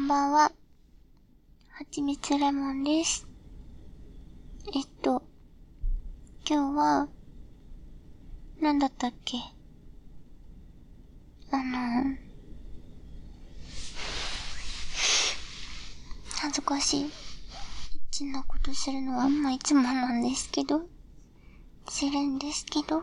ばんは。はちみつレモンです。今日は、なんだったっけ？恥ずかしい。エッチなことするのは、いつもなんですけど、するんですけど、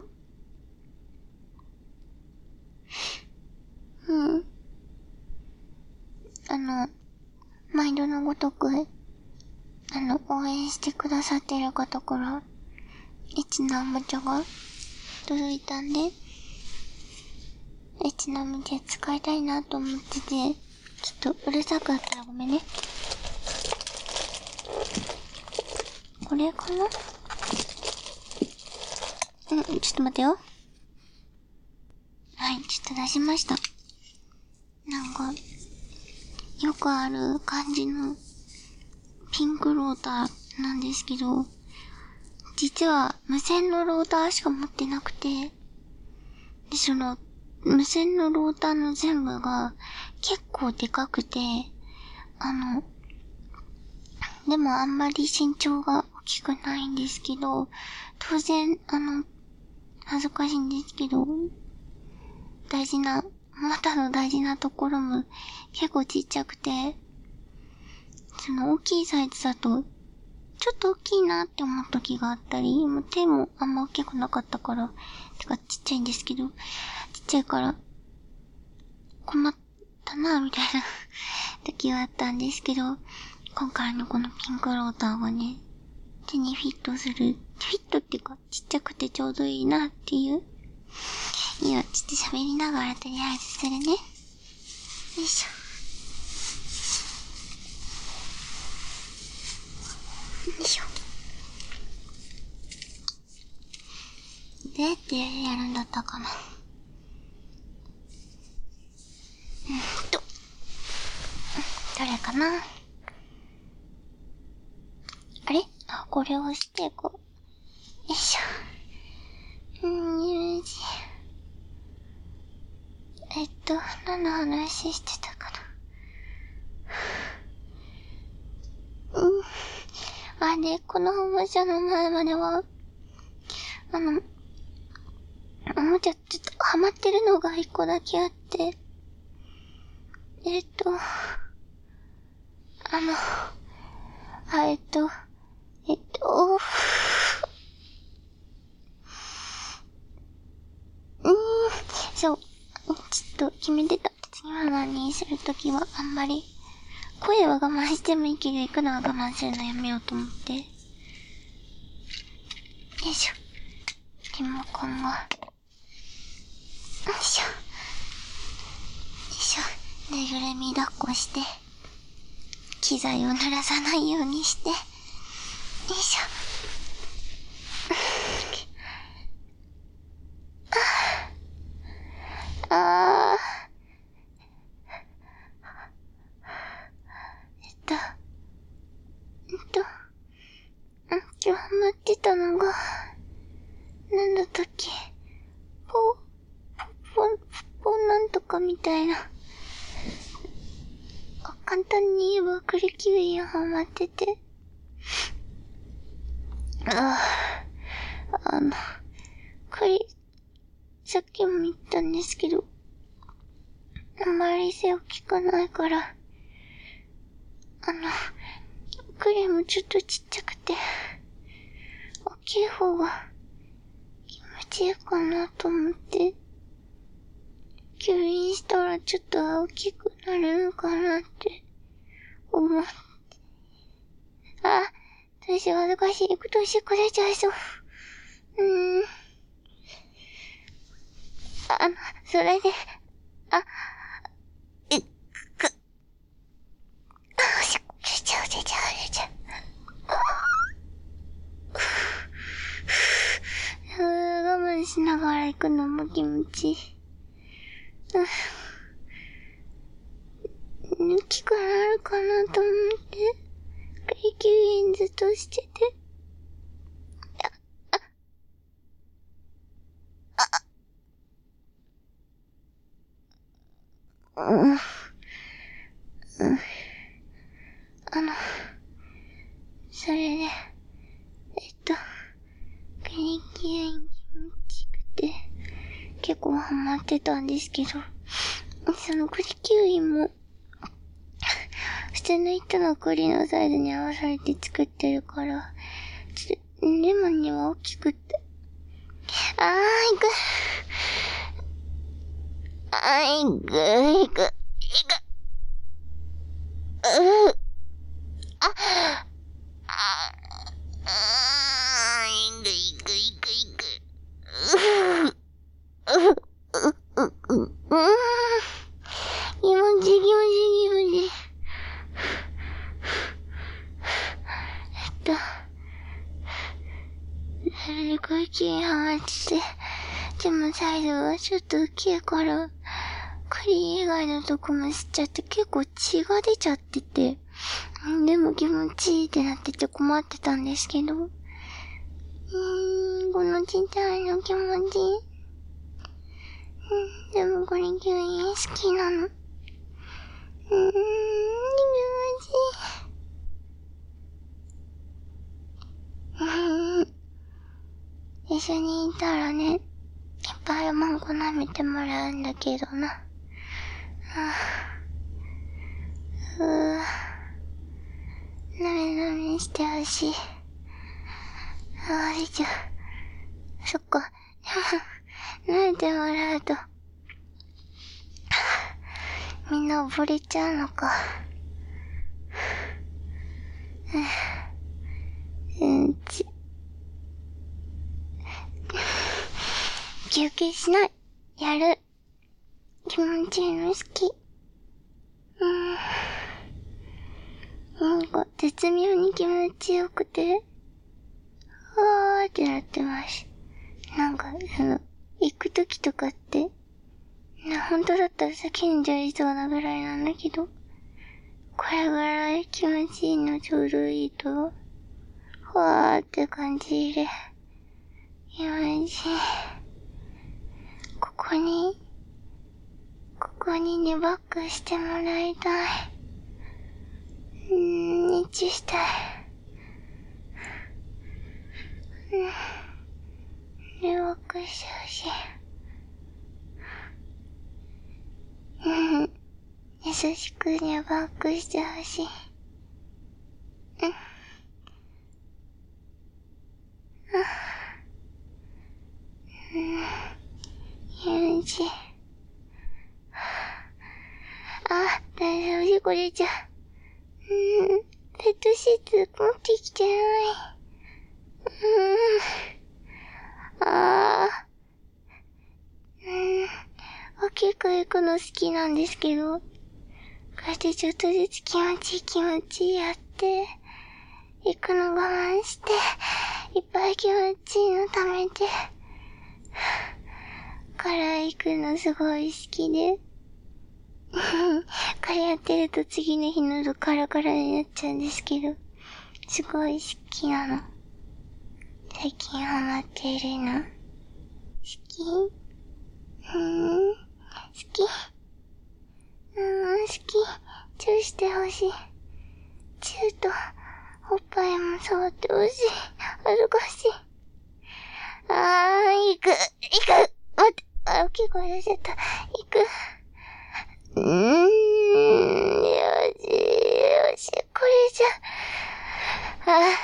毎度のごとく、応援してくださってる方から、エッチなおもちゃが届いたんで、エッチなおもちゃ使いたいなと思ってて、ちょっとうるさくあったらごめんね。これかな？ちょっと待ってよ。はい、ちょっと出しました。なんか、よくある感じのピンクローターなんですけど、実は無線のローターしか持ってなくて、で、その、無線のローターの全部が結構でかくて、でもあんまり身長が大きくないんですけど、当然、恥ずかしいんですけど、股の大事なところも結構ちっちゃくて、その大きいサイズだと、ちょっと大きいなって思う時があったり、もう手もあんま大きくなかったから、てかちっちゃいんですけど、ちっちゃいから、困ったなみたいな時はあったんですけど、今回のこのピンクローターがね、手にフィットする、フィットっていうか、ちっちゃくてちょうどいいなっていう。いや、ちょっと喋りながらとりあえずするね。よいしょ。よいしょ。どうやってやるんだったかな。どれかな。あれ？これを押してこう。よいしょ。よいしょ。何の話してたかな。で、このおもちゃの前までは、おもちゃちょっとハマってるのが一個だけあって、そう、ちょっと決めてた。次は何するときはあんまり、声は我慢してもいいけど、行くのは我慢するのやめようと思って。よいしょ。リモコンが。よいしょ。よいしょ。ぬいぐるみ抱っこして、機材を濡らさないようにして、よいしょ。今日ハマってたのが、なんだったっけ？ポなんとかみたいな。簡単に言えば栗きゅうりがハマってて。さっきも言ったんですけど、あんまり背大きくないから、栗もちょっとちっちゃくて、大きい方が気持ちいいかなと思って、吸引したらちょっと大きくなるのかなって思って。私恥ずかしいことしてくれちゃいそう。それで、我慢しながら行くのも気持ちいい。大きくなるかなと思って、吸引ずっとしてて。 ってたんですけど、その栗キウイも、普通の人の栗のサイズに合わされて作ってるから、レモンには大きくって。いく。いく。気持ち。すごい気にハマってて、でもサイズがちょっと大きいから、栗以外のとこも吸っちゃって結構血が出ちゃってて、でも気持ちいいってなってて困ってたんですけど、このちっちゃいの気持ちいい。でもこれキウイ好きなの。気持ちいい。一緒にいたらね、いっぱいマンゴ舐めてもらうんだけどな。なめしてほしい。そっか。舐めてもらうと、みんな溺れちゃうのか。休憩しない。やる。気持ちいいの好き。なんか絶妙に気持ちよくて、ーってなってます。なんか行くときとかって、本当だったら先に出りそうなぐらいなんだけど、これぐらい気持ちいいのちょうどいいと、ふわーって感じで、気持ちいい。ここにね、バックしてもらいたい。日中したい。ね、バックしてほしい。優しくね、バックしてほしい。気持ちいい。大丈夫、事故出ちゃう。ペットシーツ持ってきてない。大きく行くの好きなんですけど、こうやってちょっとずつ気持ちいいやって、行くの我慢して、いっぱい気持ちいいの貯めて、から行くのすごい好きで、これやってると次の日喉カラカラになっちゃうんですけど、すごい好きなの。最近ハマっているの。好き？好き？好き。チューしてほしい。チューと、おっぱいも触ってほしい。恥ずかしい。行く。待って、大きい声出ちゃった。行く。よし、これじゃ。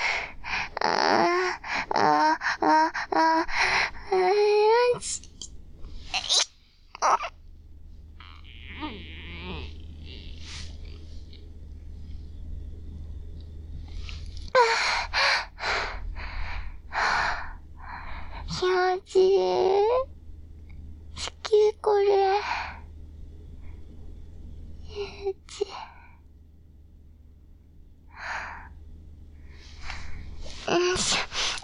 気持ちいい。好き、これ。よいしょ。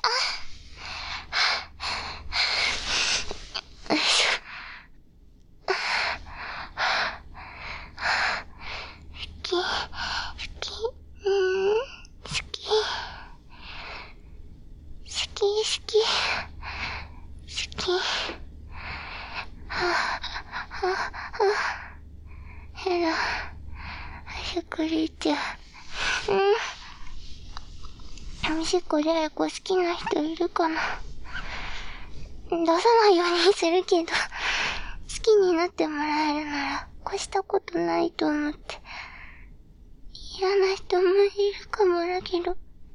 これ、好きな人いるかな？出さないようにするけど、好きになってもらえるなら越したことないと思って。いらない人もいるかもだけど。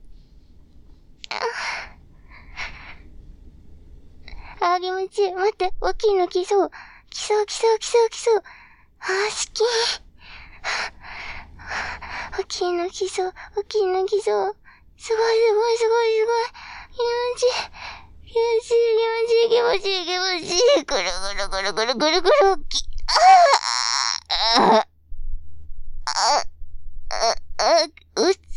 気持ちいい。待って、大きいの来そう。来そう。好き。大きいの来そう。すごい。気持ちいい。ぐる大きい。うち。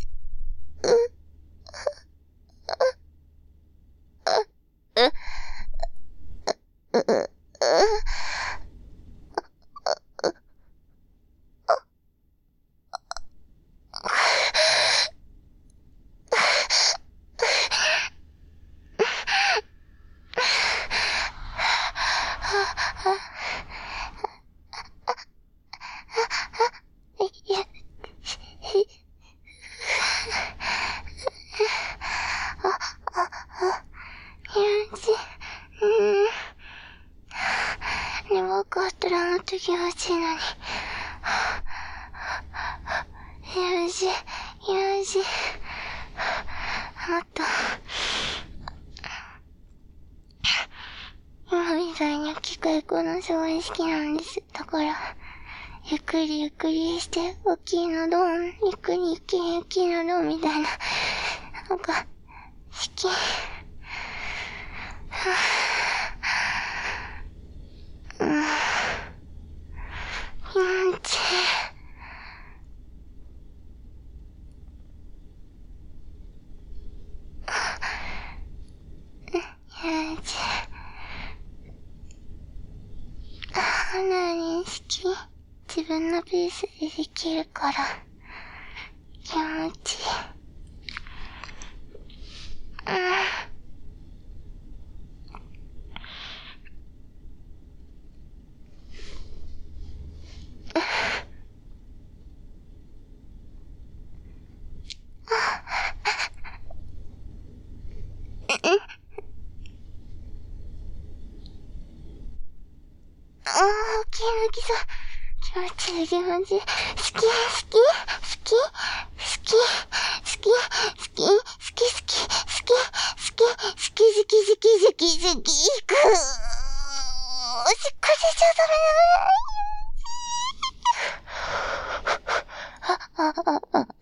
眠かったらもっと気持ちいいのに。よし。もっと。今みたいに大きく行くのすごい好きなんです。だから、ゆっくりして、大きいのドン、ゆっくりのドンみたいな。なんか、好き。気持ちいい。何好き？自分のペースでできるから気持ちいい。大きいの来そう。気持ちいい。好き。おしっこ出ちゃダメだ。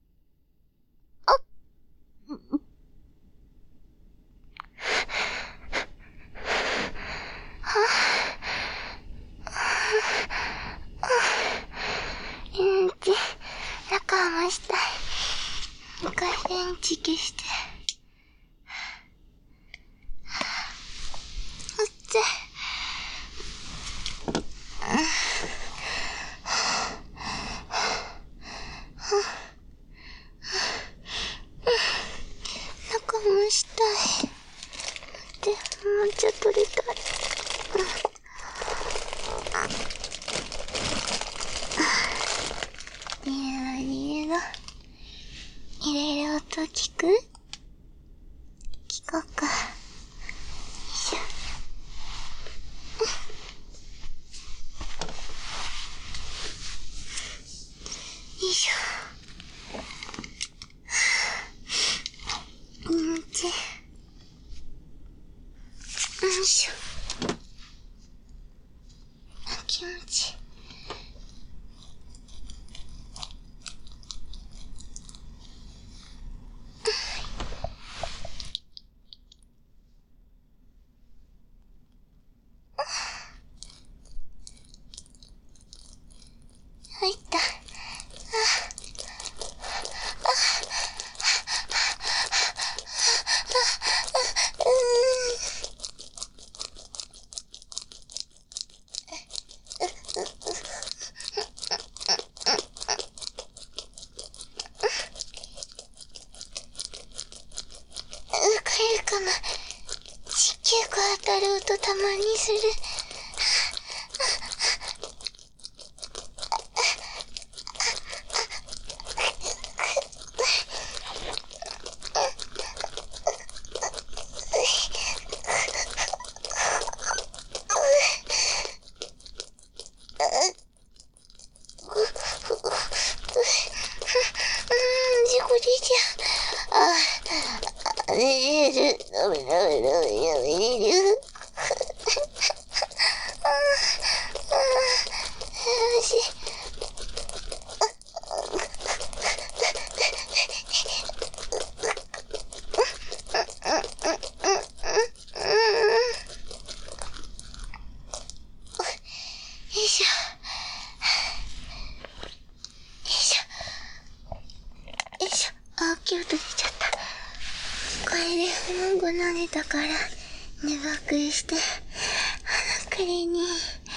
中はしたい。一回電池消して。中もしたい。待って、もうちょっと取りたい。いろいろ音聞く？聞こうか。よいしょ。よいしょ。気持ちいい。よいしょ。気持ちいい。入った。帰るかな。地球が当たる音たまにする。 あ、キュート出ちゃった。これで卵投げたから、寝ばくりして、くりに、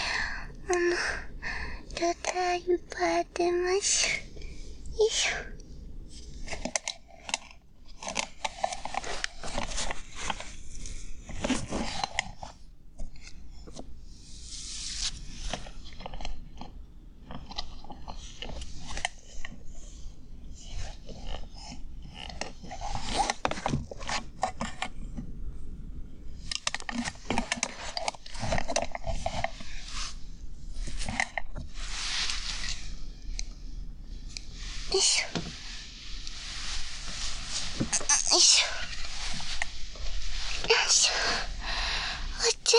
ドタイパー出ます。よいしょ。よいしょ。よいしょ。よいしょ。おっち。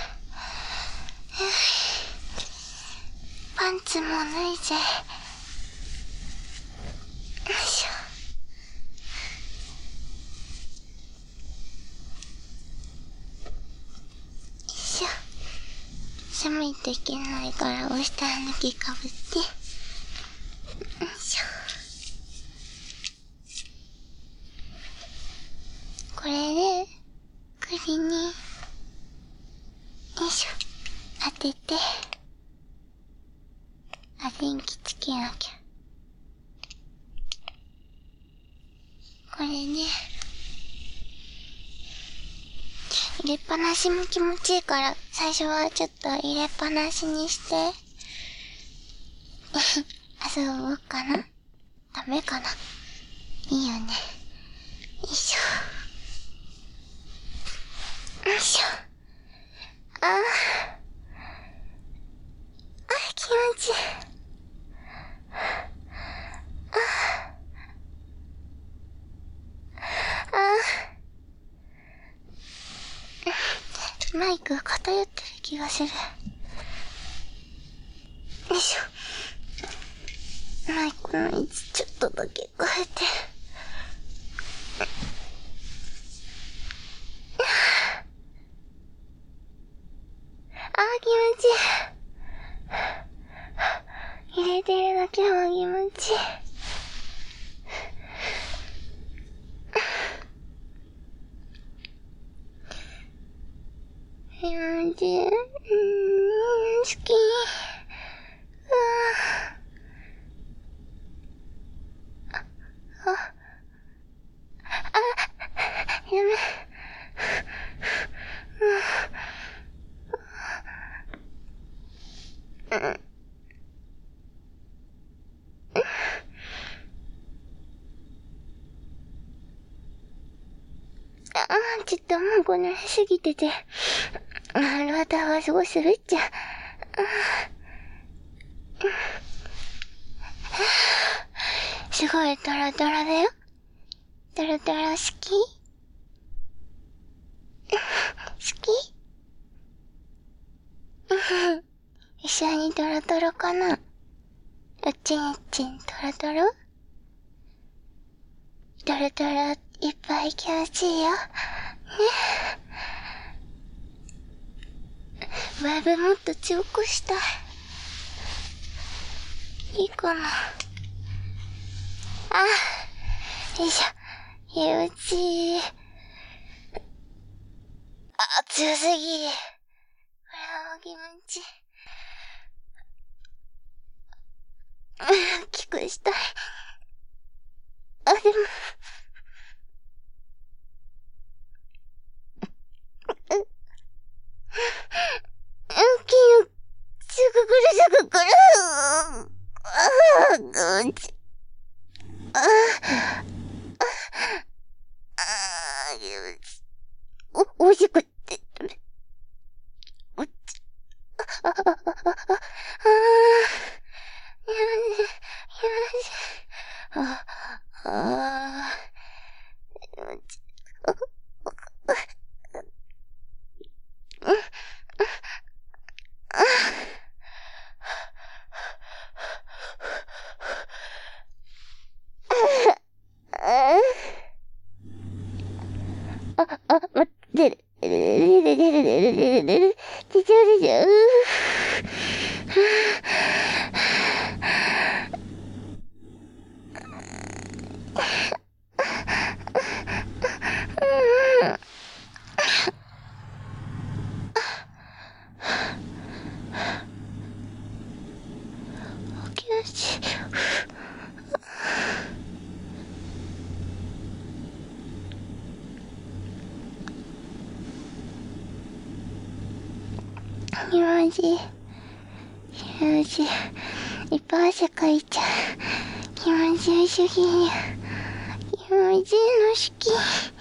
パンツも脱いで。よいしょ。よいしょ。寒いといけないからお下脱ぎかぶって。よいしょ。これで、首に、よいしょ、当てて、電気つけなきゃ。これね、入れっぱなしも気持ちいいから、最初はちょっと入れっぱなしにして、遊ぼうかな？ダメかな？いいよね。よいしょ。よいしょ。気持ちいい。マイクが偏ってる気がする。よいしょ。マイクの位置ちょっとだけ変えて。気持ちいい。入れてるだけも気持ちいい。気持ちいい。好き。やめ。ちょっともうこの過ぎてて、肌がすごい滑っちゃう。すごいトロトロだよ。トロトロ好き？好き？一緒にトロトロかな？おちんちんトロトロ？トロトロいっぱい気持ちいいよ。ね。バイブもっと強くしたい。いいかな。よいしょ。気持ちいい。強すぎ。これは気持ちいい。大きくしたい。でも。大きいよ。すぐ来る、すぐ来る。おしくって。やめて。 起きなし。気持ちいい。気持ちいい。いっぱい汗かいちゃう。気持ちいいすぎる。気持ちいいの好き。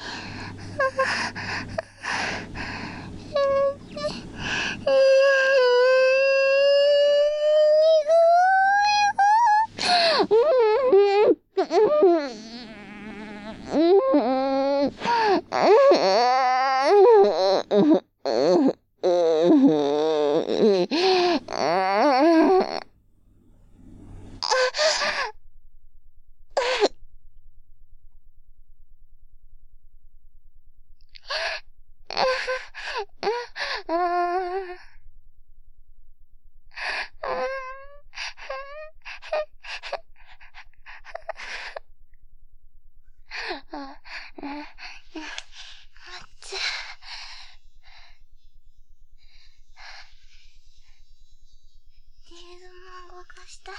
リズムを動かしたい。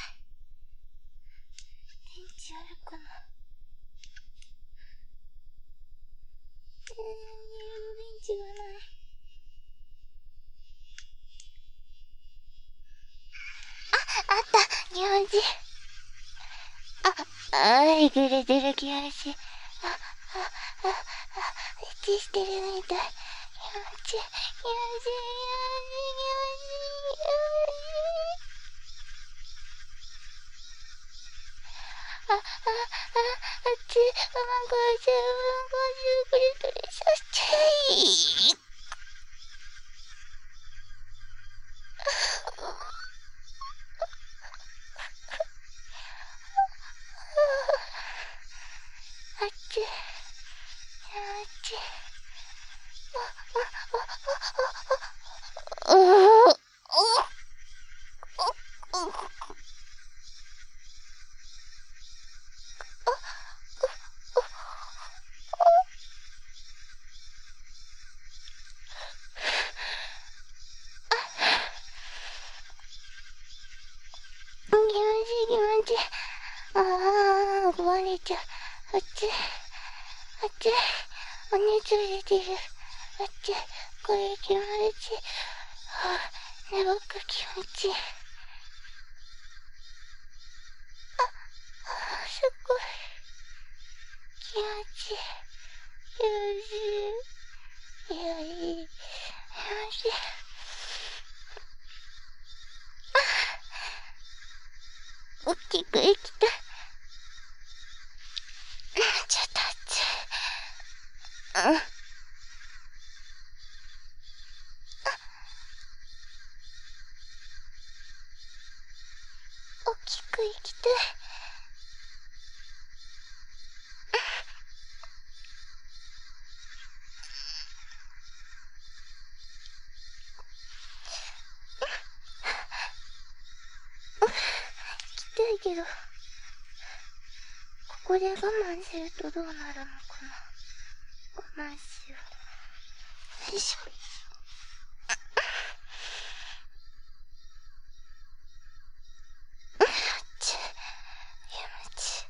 電池あるかな。電池がない。あった、気持ちいい。息入れてる気持ちいい。息してるみたい。気持ちいい、気持ちいい、気持ちいい、気持ちいい。あっち、くりとりさせて。あっち、あっち。気持ちいい、気持ちいい。壊れちゃう。あっち、あっち、お熱出てる。あっち、これ気持ちいい。寝ぼく気持ちいい。すごい。気持ちいい。気持ちいい。気持ちいい。大きく生きたい。ちょっと熱い。大きく生きたい。生きたいけど、ここで我慢するとどうなるのかな。我慢しよう。よいしょ。あっち、気持ちいい。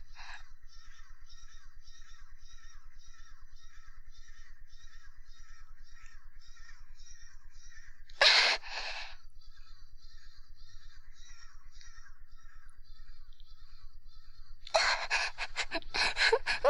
我慢できない。我慢できない、できない、できない。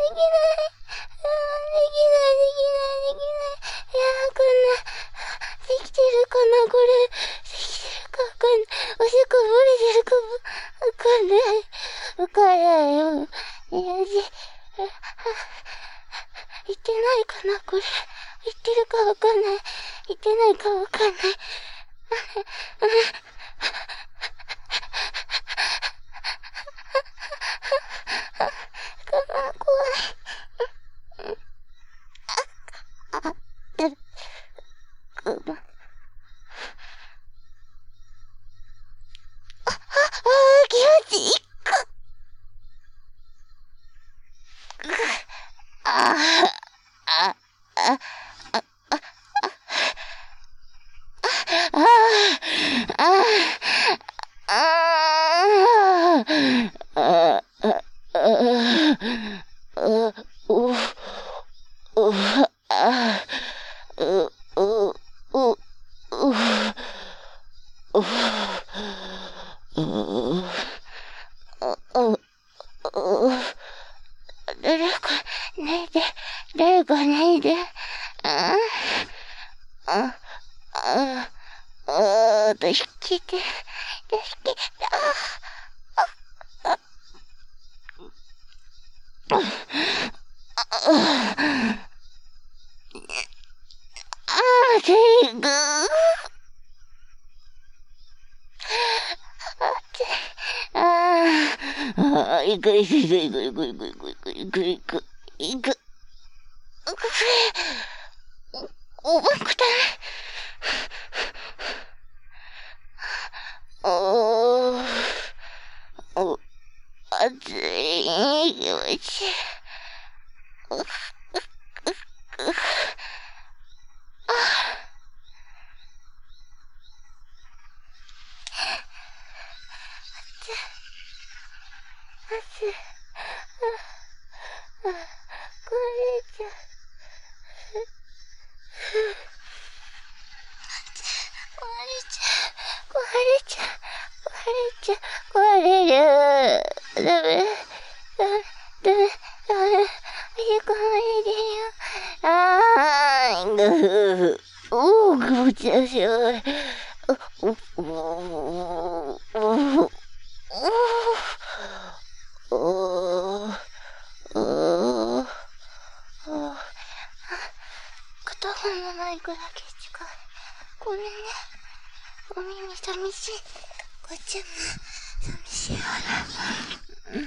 いやー、こんな、できてるかな、これ。できてるかわかんない。おしっこ漏れてるかも、わかんない。わかんないよ。よし。いってないかな、これ。いってるかわかんない。いってないかわかんない。怖い。 うー、誰かないで、誰かないで。助けて、助けて、テイク。行く行く行く行く行く行く行く行く行く行く。重くて。熱い気持ち。壊れる。ダメ。壊れるよ。気持ち悪い。片方のマイクだけ違う。ごめんね。お耳寂しい。こっちも寂しいわね。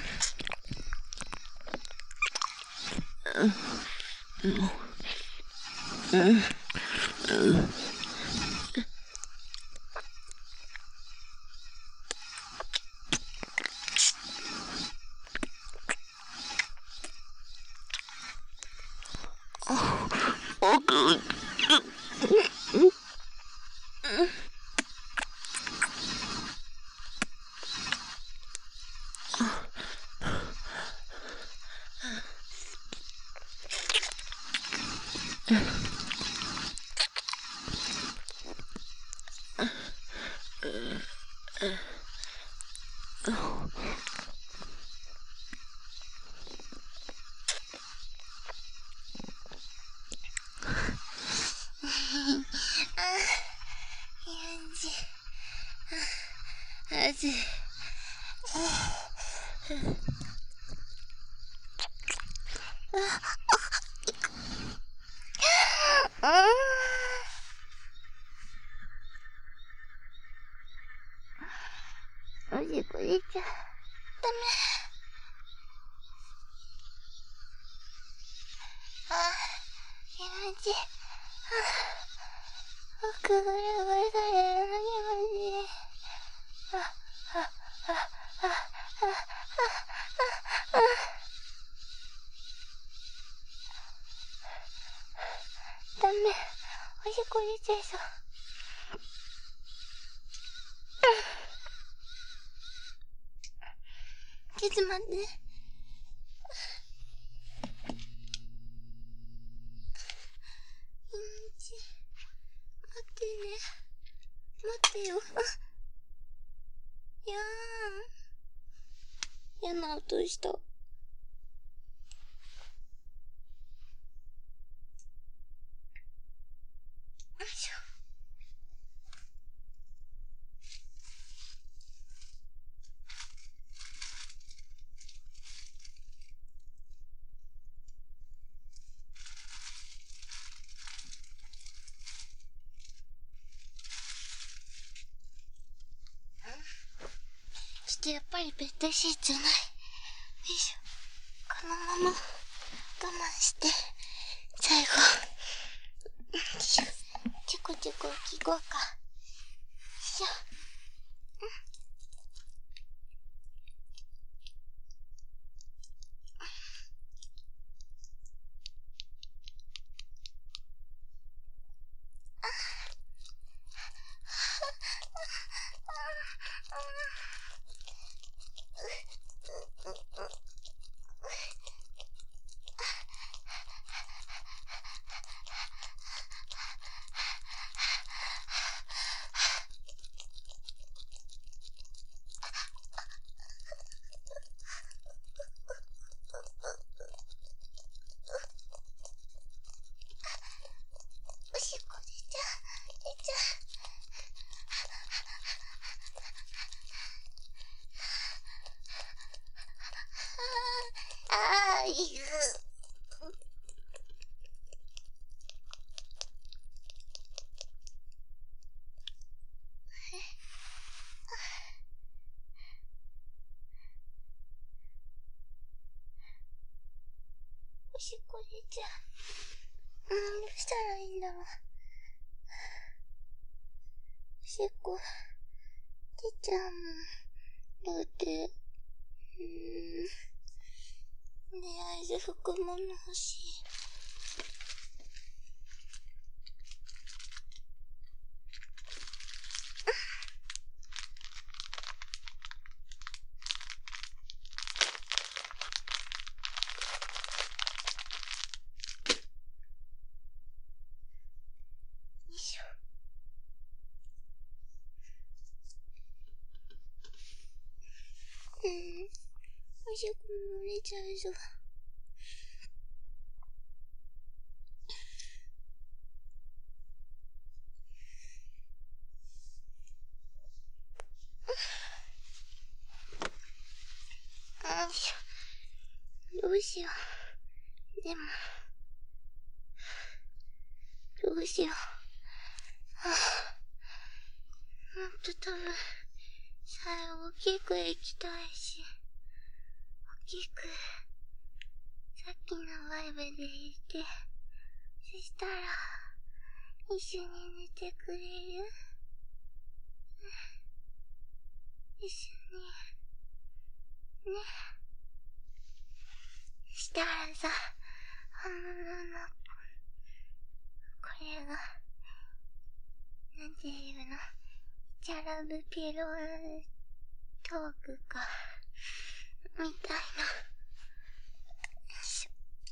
おしっこ出ちゃう。ダメ。気持ちいい。奥ぐるぐるされるの気持ちいい。ダメ。おしっこ出ちゃいそう。ちょっと待って。待ってね。待ってよ。嫌な音した。よいしょ。ちょっとやっぱりベッドシーツない。よいしょ。このまま我慢して、最後。よいしょ。ちょこちょこ聞こうか。よいしょ。 おしっこ出ちゃう。どうしたらいいんだろう。おしっこ出ちゃうもん。だって、とりあえず服物欲しい。よいしょ。おしっこ漏れちゃうぞ。よいしょ。どうしよう。でも、どうしよう。もっと多分、最後大きく行きたいし、大きく、さっきのバイブで言って、そしたら、一緒に寝てくれる？一緒に、ね。したらさ、本物の、これが、なんていうの、チャラブピロートークか、みたいな。よいしょ。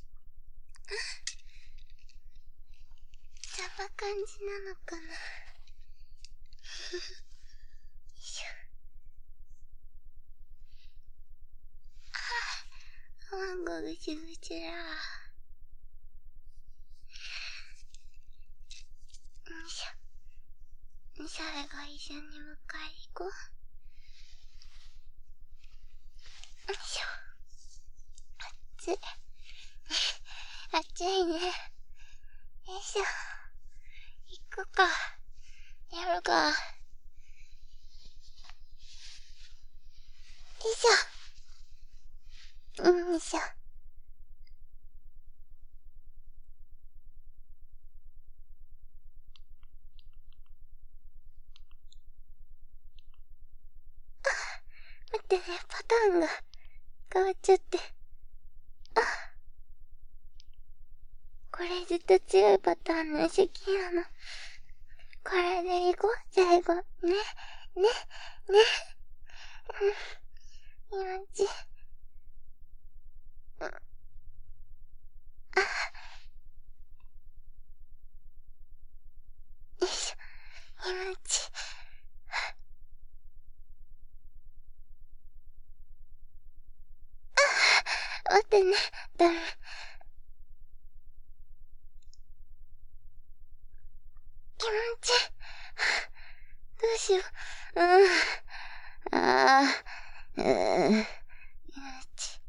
そんな感じなのかな。よいしょ。卵ぐちゅぐちゅだ。よいしょ。最後一緒に迎え行こう。よいしょ。暑い。暑いね。よいしょ。行くか。やるか。よいしょ。よいしょ。待ってね、パターンが変わっちゃって。これずっと強いパターンの好きなの。これでいこう、最後。ね、ね、ね。気持ちいい。よいしょ。気持ちいい。待ってね、ダメ。気持ちいい。どうしよう。気持ちいい。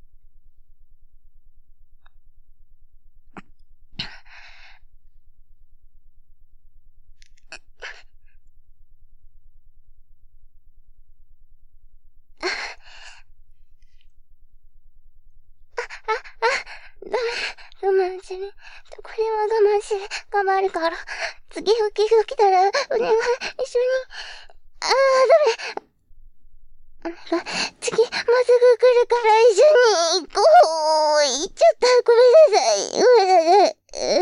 ダメ。我慢する。これは我慢する。頑張るから。次吹きたら、お願い。一緒に。ダメ。お願い。次、まっすぐ来るから一緒に行こう。行っちゃった。ごめんなさい。ごめんなさい。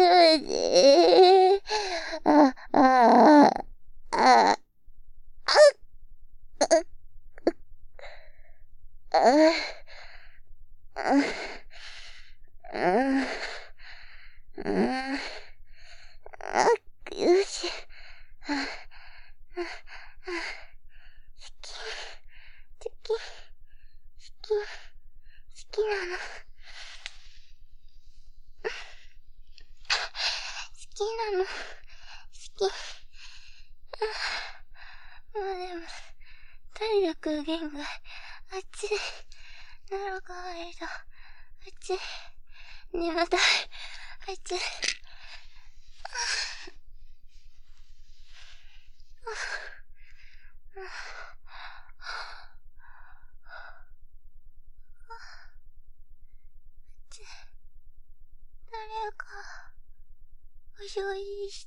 よし。好きなの。好きなの。好き。もうでも、体力限界。暑い。喉乾いた。暑い。眠たい。暑い。 掃除して。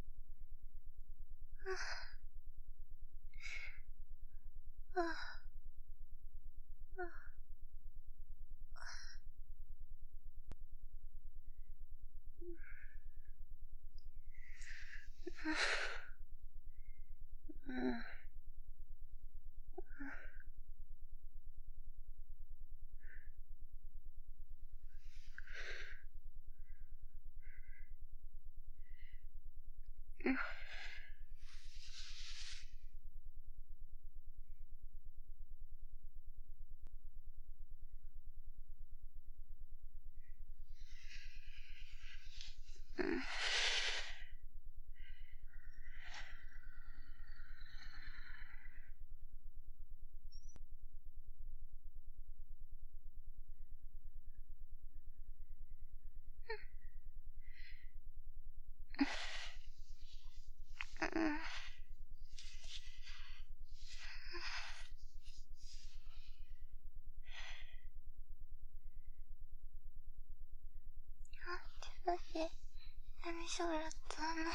待って、何そうやった？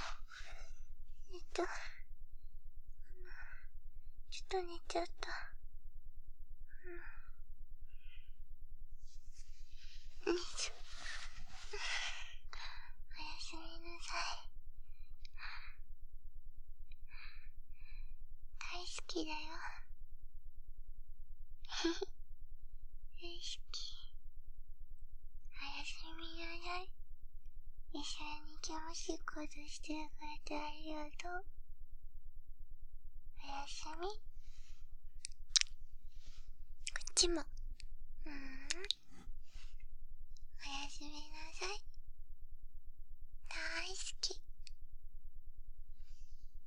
ちょっと寝ちゃった。おやすみなさい。大好きだよ。大好き。おやすみなさい。一緒に楽しいことしてくれてありがとう。おやすみ。こっちも。